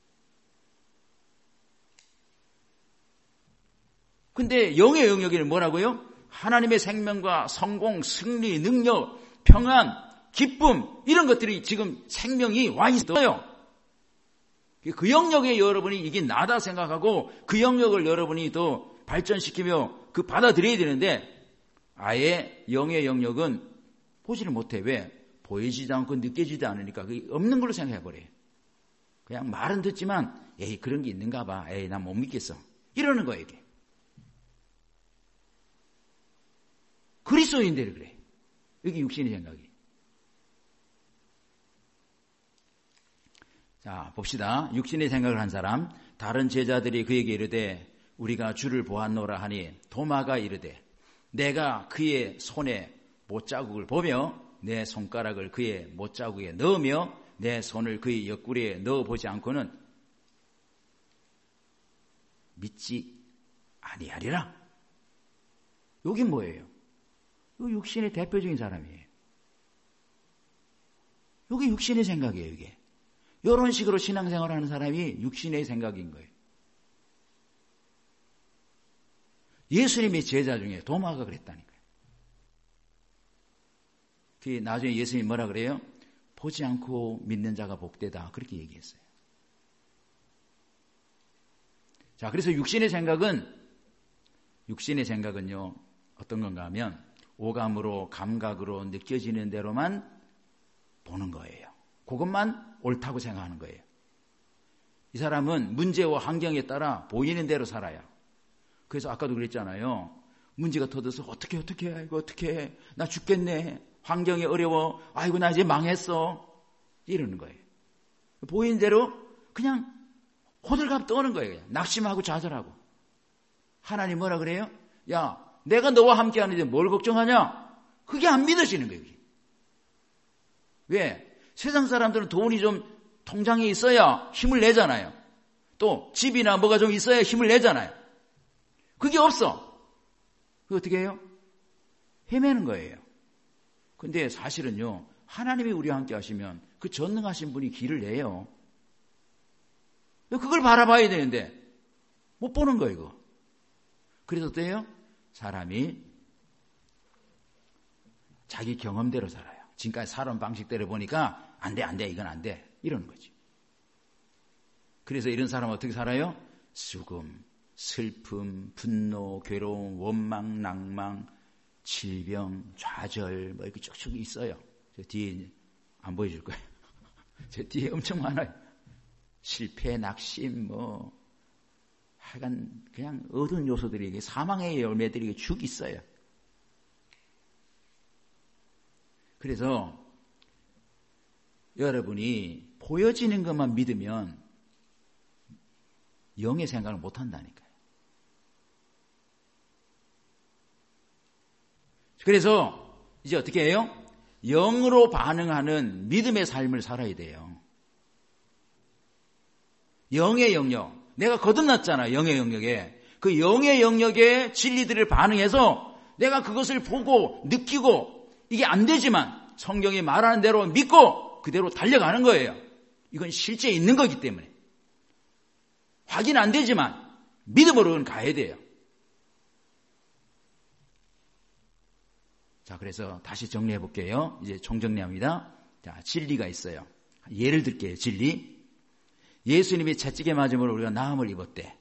근데 영의 영역에는 뭐라고요? 하나님의 생명과 성공, 승리, 능력, 평안, 기쁨 이런 것들이 지금 생명이 와 있어요. 그 영역에 여러분이 이게 나다 생각하고 그 영역을 여러분이 더 발전시키며 그 받아들여야 되는데 아예 영의 영역은 보지를 못해. 왜? 보이지도 않고 느껴지지도 않으니까 그게 없는 걸로 생각해버려요. 그냥 말은 듣지만 에이 그런 게 있는가 봐. 에이 난 못 믿겠어. 이러는 거예요 이게. 그리스도인들이 그래. 이게 육신의 생각이. 자, 봅시다. 육신의 생각을 한 사람. 다른 제자들이 그에게 이르되 우리가 주를 보았노라 하니 도마가 이르되 내가 그의 손에 못자국을 보며 내 손가락을 그의 못자국에 넣으며 내 손을 그의 옆구리에 넣어보지 않고는 믿지 아니하리라. 여기 뭐예요? 이 육신의 대표적인 사람이에요. 여기 육신의 생각이에요. 이게 이런 식으로 신앙생활을 하는 사람이 육신의 생각인 거예요. 예수님의 제자 중에 도마가 그랬다니까요. 그 나중에 예수님이 뭐라 그래요? 보지 않고 믿는 자가 복되다. 그렇게 얘기했어요. 자, 그래서 육신의 생각은, 육신의 생각은요, 어떤 건가 하면, 오감으로, 감각으로 느껴지는 대로만 보는 거예요. 그것만 옳다고 생각하는 거예요. 이 사람은 문제와 환경에 따라 보이는 대로 살아요. 그래서 아까도 그랬잖아요. 문제가 터져서 어떻게 어떻게 해, 이거 어떻게 해, 나 죽겠네, 환경이 어려워, 아이고 나 이제 망했어, 이러는 거예요. 보이는 대로 그냥 호들갑 떠는 거예요. 그냥. 낙심하고 좌절하고. 하나님 뭐라 그래요? 야, 내가 너와 함께 하는데 뭘 걱정하냐? 그게 안 믿어지는 거예요. 그게. 왜? 세상 사람들은 돈이 좀 통장에 있어야 힘을 내잖아요. 또 집이나 뭐가 좀 있어야 힘을 내잖아요. 그게 없어. 그거 어떻게 해요? 헤매는 거예요. 근데 사실은요, 하나님이 우리와 함께 하시면 그 전능하신 분이 길을 내요. 그걸 바라봐야 되는데 못 보는 거예요. 이거. 그래서 어때요? 사람이 자기 경험대로 살아요. 지금까지 살아온 방식대로 보니까 안 돼, 안 돼, 이건 안 돼, 이러는 거지. 그래서 이런 사람은 어떻게 살아요? 수금, 슬픔, 분노, 괴로움, 원망, 낭망, 질병, 좌절, 뭐 이렇게 쭉쭉 있어요. 저 뒤에 안 보여줄 거예요. 제 뒤에 엄청 많아요. 실패, 낙심, 뭐 하여간 그냥 어두운 요소들이, 사망의 열매들이 쭉 있어요. 그래서 여러분이 보여지는 것만 믿으면 영의 생각을 못 한다니까요. 그래서 이제 어떻게 해요? 영으로 반응하는 믿음의 삶을 살아야 돼요. 영의 영역, 내가 거듭났잖아요. 영의 영역에. 그 영의 영역에 진리들을 반응해서 내가 그것을 보고 느끼고, 이게 안 되지만 성경이 말하는 대로 믿고 그대로 달려가는 거예요. 이건 실제 있는 거기 때문에. 확인 안 되지만 믿음으로는 가야 돼요. 자, 그래서 다시 정리해 볼게요. 이제 총정리합니다. 자, 진리가 있어요. 예를 들게요. 진리. 예수님이 채찍에 맞음으로 우리가 나음을 입었대.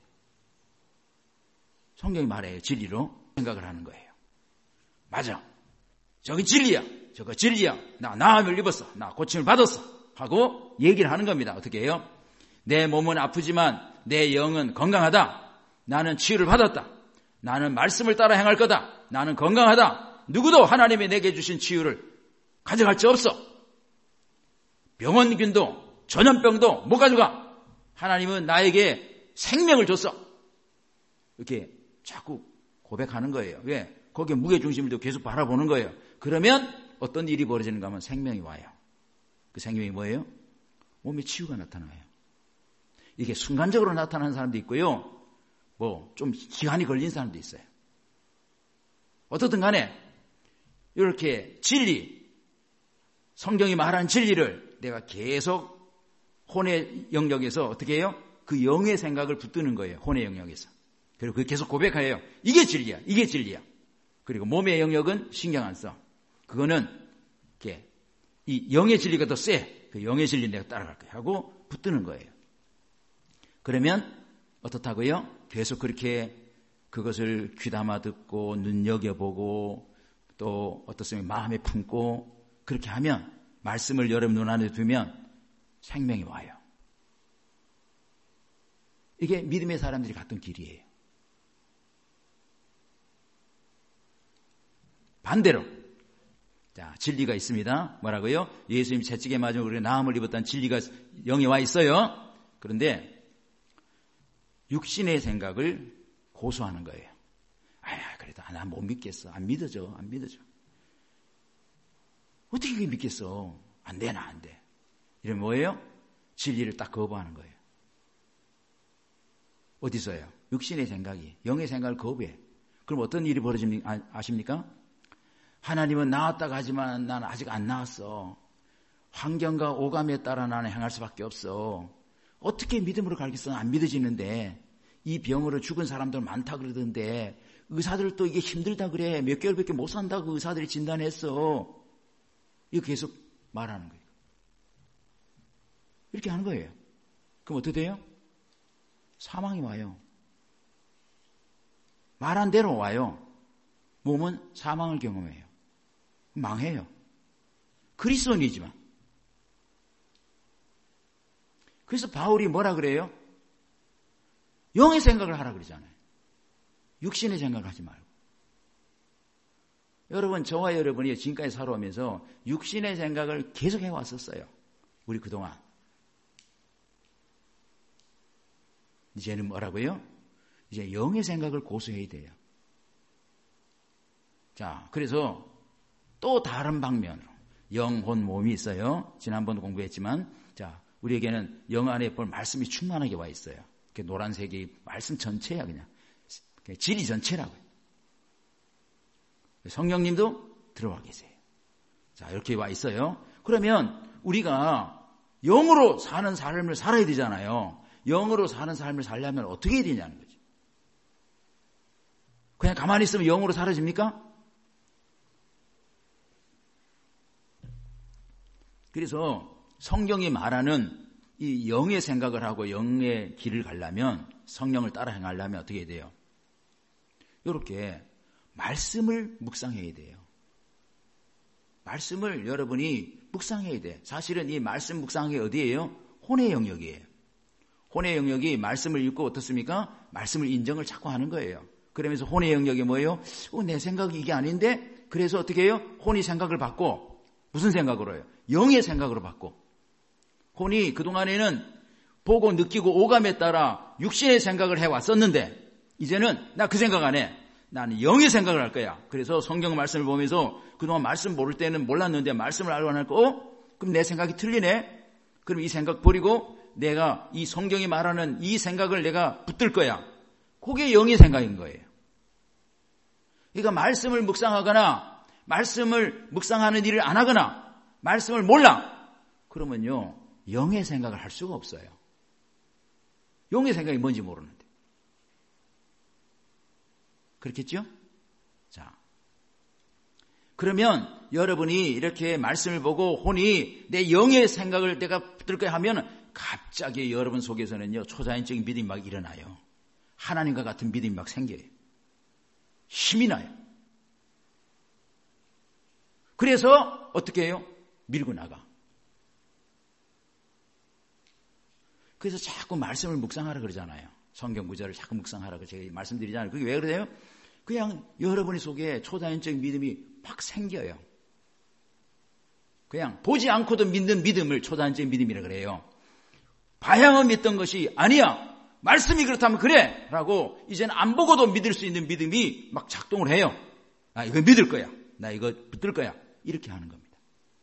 성경이 말해요. 진리로 생각을 하는 거예요. 맞아. 저기 진리야. 저거 진리야. 나 나음을 입었어. 나 고침을 받았어. 하고 얘기를 하는 겁니다. 어떻게 해요? 내 몸은 아프지만 내 영은 건강하다. 나는 치유를 받았다. 나는 말씀을 따라 행할 거다. 나는 건강하다. 누구도 하나님이 내게 주신 치유를 가져갈 수 없어. 병원균도 전염병도 못 가져가. 하나님은 나에게 생명을 줬어. 이렇게 자꾸 고백하는 거예요. 왜? 거기에 무게중심을 계속 바라보는 거예요. 그러면 어떤 일이 벌어지는가 하면 생명이 와요. 그 생명이 뭐예요? 몸에 치유가 나타나요. 이게 순간적으로 나타나는 사람도 있고요. 뭐 좀 시간이 걸린 사람도 있어요. 어떻든 간에 이렇게 진리, 성경이 말하는 진리를 내가 계속 혼의 영역에서 어떻게 해요? 그 영의 생각을 붙드는 거예요. 혼의 영역에서. 그리고 그게 계속 고백해요. 이게 진리야. 이게 진리야. 그리고 몸의 영역은 신경 안 써. 그거는 이렇게 이 영의 진리가 더 세. 그 영의 진리 내가 따라갈 거야 하고 붙드는 거예요. 그러면 어떻다고요? 계속 그렇게 그것을 귀담아 듣고 눈여겨보고 또 어떻습니까? 마음에 품고 그렇게 하면, 말씀을 여러분 눈안에 두면 생명이 와요. 이게 믿음의 사람들이 갔던 길이에요. 반대로 자, 진리가 있습니다. 뭐라고요? 예수님 채찍에 맞으면 우리가 나음을 입었다는 진리가 영에 와 있어요. 그런데 육신의 생각을 고수하는 거예요. 아, 그래도 난 못 믿겠어. 안 믿어져. 안 믿어져. 어떻게 그게 믿겠어? 안 돼, 나 안 돼. 이러면 뭐예요? 진리를 딱 거부하는 거예요. 어디서요? 육신의 생각이, 영의 생각을 거부해. 그럼 어떤 일이 벌어집니까? 아십니까? 하나님은 나았다고 하지만 나는 아직 안 나았어. 환경과 오감에 따라 나는 행할 수밖에 없어. 어떻게 믿음으로 가겠어? 안 믿어지는데. 이 병으로 죽은 사람들 많다 그러던데 의사들도 이게 힘들다 그래. 몇 개월밖에 못 산다고 의사들이 진단했어. 이거 계속 말하는 거예요. 이렇게 하는 거예요. 그럼 어떻게 돼요? 사망이 와요. 말한 대로 와요. 몸은 사망을 경험해요. 망해요. 그리스도인이지만. 그래서 바울이 뭐라 그래요? 영의 생각을 하라 그러잖아요. 육신의 생각을 하지 말고. 여러분, 저와 여러분이 지금까지 살아오면서 육신의 생각을 계속 해왔었어요. 우리 그동안. 이제는 뭐라고요? 이제 영의 생각을 고수해야 돼요. 자, 그래서 또 다른 방면으로 영혼 몸이 있어요. 지난번도 공부했지만, 자, 우리에게는 영 안에 볼 말씀이 충만하게 와 있어요. 노란색이 말씀 전체야, 그냥. 진리 전체라고요. 성령님도 들어와 계세요. 자, 이렇게 와 있어요. 그러면 우리가 영으로 사는 삶을 살아야 되잖아요. 영으로 사는 삶을 살려면 어떻게 해야 되냐는 거죠. 그냥 가만히 있으면 영으로 사라집니까? 그래서 성경이 말하는 이 영의 생각을 하고 영의 길을 가려면, 성령을 따라 행하려면 어떻게 해야 돼요? 이렇게 말씀을 묵상해야 돼요. 말씀을 여러분이 묵상해야 돼. 사실은 이 말씀 묵상이 어디예요? 혼의 영역이에요. 혼의 영역이 말씀을 읽고 어떻습니까? 말씀을 인정을 자꾸 하는 거예요. 그러면서 혼의 영역이 뭐예요? 어, 내 생각이 이게 아닌데? 그래서 어떻게 해요? 혼이 생각을 받고, 무슨 생각으로 해요? 영의 생각으로 받고. 혼이 그동안에는 보고 느끼고 오감에 따라 육신의 생각을 해왔었는데 이제는 나 그 생각 안 해. 나는 영의 생각을 할 거야. 그래서 성경 말씀을 보면서 그동안 말씀 모를 때는 몰랐는데 말씀을 알고 나니까 어? 그럼 내 생각이 틀리네? 그럼 이 생각 버리고 내가 이 성경이 말하는 이 생각을 내가 붙들 거야. 그게 영의 생각인 거예요. 그러니까 말씀을 묵상하거나 말씀을 묵상하는 일을 안 하거나 말씀을 몰라. 그러면요. 영의 생각을 할 수가 없어요. 영의 생각이 뭔지 모르는데. 그렇겠죠? 자, 그러면 여러분이 이렇게 말씀을 보고 혼이 내 영의 생각을 내가 붙들 거야 하면 갑자기 여러분 속에서는요. 초자연적인 믿음이 막 일어나요. 하나님과 같은 믿음이 막 생겨요. 힘이 나요. 그래서 어떻게 해요? 밀고 나가. 그래서 자꾸 말씀을 묵상하라 그러잖아요. 성경 구절을 자꾸 묵상하라고 제가 말씀드리잖아요. 그게 왜 그래요? 그냥 여러분 속에 초자연적 믿음이 막 생겨요. 그냥 보지 않고도 믿는 믿음을 초자연적 믿음이라 그래요. 봐야만 믿던 것이 아니야. 말씀이 그렇다면 그래 라고 이제는 안 보고도 믿을 수 있는 믿음이 막 작동을 해요. 아, 이거 믿을 거야. 나 이거 붙들 거야. 이렇게 하는 겁니다.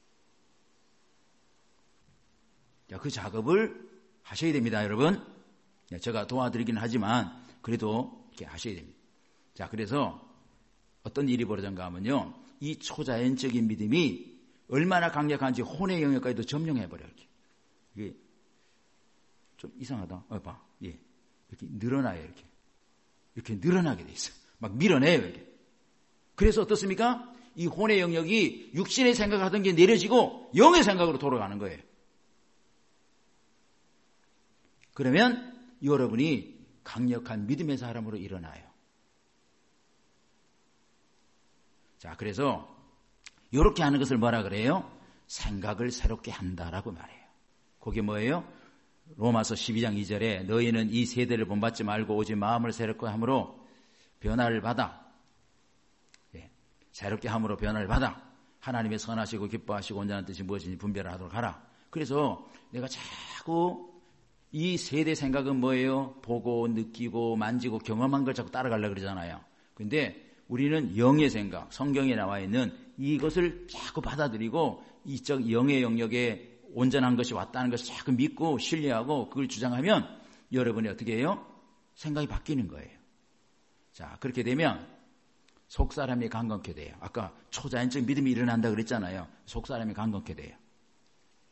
자, 그 작업을 하셔야 됩니다, 여러분. 제가 도와드리긴 하지만 그래도 이렇게 하셔야 됩니다. 자, 그래서 어떤 일이 벌어진가 하면요. 이 초자연적인 믿음이 얼마나 강력한지 혼의 영역까지도 점령해버려요. 이렇게. 이게 좀 이상하다. 어, 봐. 예. 이렇게 늘어나요, 이렇게. 이렇게 늘어나게 돼 있어요. 막 밀어내요, 이렇게. 그래서 어떻습니까? 이 혼의 영역이 육신의 생각하던 게 내려지고 영의 생각으로 돌아가는 거예요. 그러면 여러분이 강력한 믿음의 사람으로 일어나요. 자, 그래서 이렇게 하는 것을 뭐라 그래요? 생각을 새롭게 한다라고 말해요. 그게 뭐예요? 로마서 십이 장 이 절에 너희는 이 세대를 본받지 말고 오직 마음을 새롭게 함으로 변화를 받아. 예, 새롭게 함으로 변화를 받아. 하나님의 선하시고 기뻐하시고 온전한 뜻이 무엇인지 분별을 하도록 하라. 그래서 내가 자꾸 이 세대 생각은 뭐예요? 보고 느끼고 만지고 경험한 걸 자꾸 따라가려고 그러잖아요. 근데 우리는 영의 생각, 성경에 나와 있는 이것을 자꾸 받아들이고 이적 영의 영역에 온전한 것이 왔다는 것을 자꾸 믿고 신뢰하고 그걸 주장하면 여러분이 어떻게 해요? 생각이 바뀌는 거예요. 자, 그렇게 되면 속사람이 강건케 돼요. 아까 초자연적 믿음이 일어난다 그랬잖아요. 속사람이 강건케 돼요.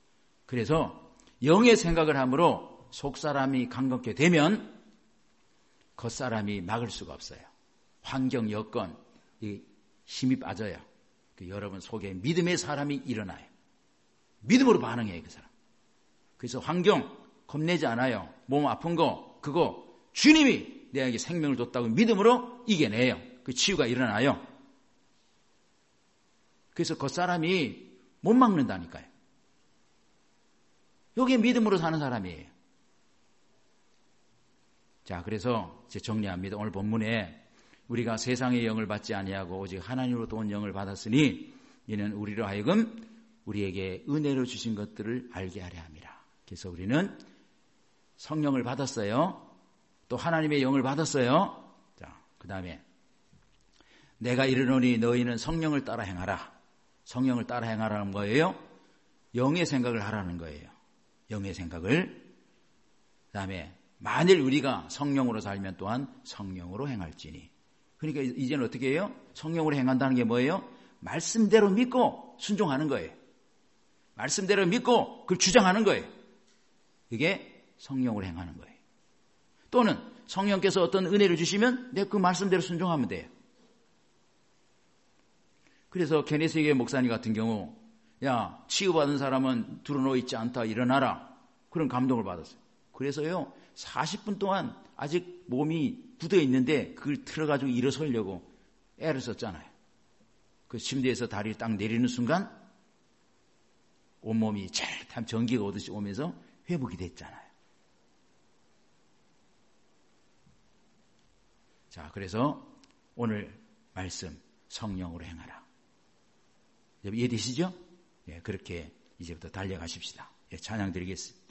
그래서 영의 생각을 함으로 속사람이 강건케 되면 겉사람이 막을 수가 없어요. 환경, 여건, 힘이 빠져요. 그 여러분 속에 믿음의 사람이 일어나요. 믿음으로 반응해요, 그 사람. 그래서 환경 겁내지 않아요. 몸 아픈 거, 그거 주님이 내게 생명을 줬다고 믿음으로 이겨내요. 그 치유가 일어나요. 그래서 겉사람이 못 막는다니까요. 여기에 믿음으로 사는 사람이에요. 자, 그래서 이제 정리합니다. 오늘 본문에 우리가 세상의 영을 받지 아니하고 오직 하나님으로부터 온 영을 받았으니 이는 우리로 하여금 우리에게 은혜로 주신 것들을 알게 하려 함이라. 그래서 우리는 성령을 받았어요. 또 하나님의 영을 받았어요. 자, 그 다음에 내가 이르노니 너희는 성령을 따라 행하라. 성령을 따라 행하라는 거예요. 영의 생각을 하라는 거예요. 영의 생각을. 그 다음에 만일 우리가 성령으로 살면 또한 성령으로 행할지니. 그러니까 이제는 어떻게 해요? 성령으로 행한다는 게 뭐예요? 말씀대로 믿고 순종하는 거예요. 말씀대로 믿고 그걸 주장하는 거예요. 이게 성령으로 행하는 거예요. 또는 성령께서 어떤 은혜를 주시면 내가 그 말씀대로 순종하면 돼요. 그래서 케네스의 목사님 같은 경우 야, 치유받은 사람은 드러누워 있지 않다, 일어나라. 그런 감동을 받았어요. 그래서요, 사십 분 동안 아직 몸이 굳어 있는데 그걸 틀어가지고 일어서려고 애를 썼잖아요. 그 침대에서 다리를 딱 내리는 순간 온몸이 찰탕 전기가 오듯이 오면서 회복이 됐잖아요. 자, 그래서 오늘 말씀 성령으로 행하라. 이해되시죠? 예, 그렇게 이제부터 달려가십시다. 예, 찬양 드리겠습니다.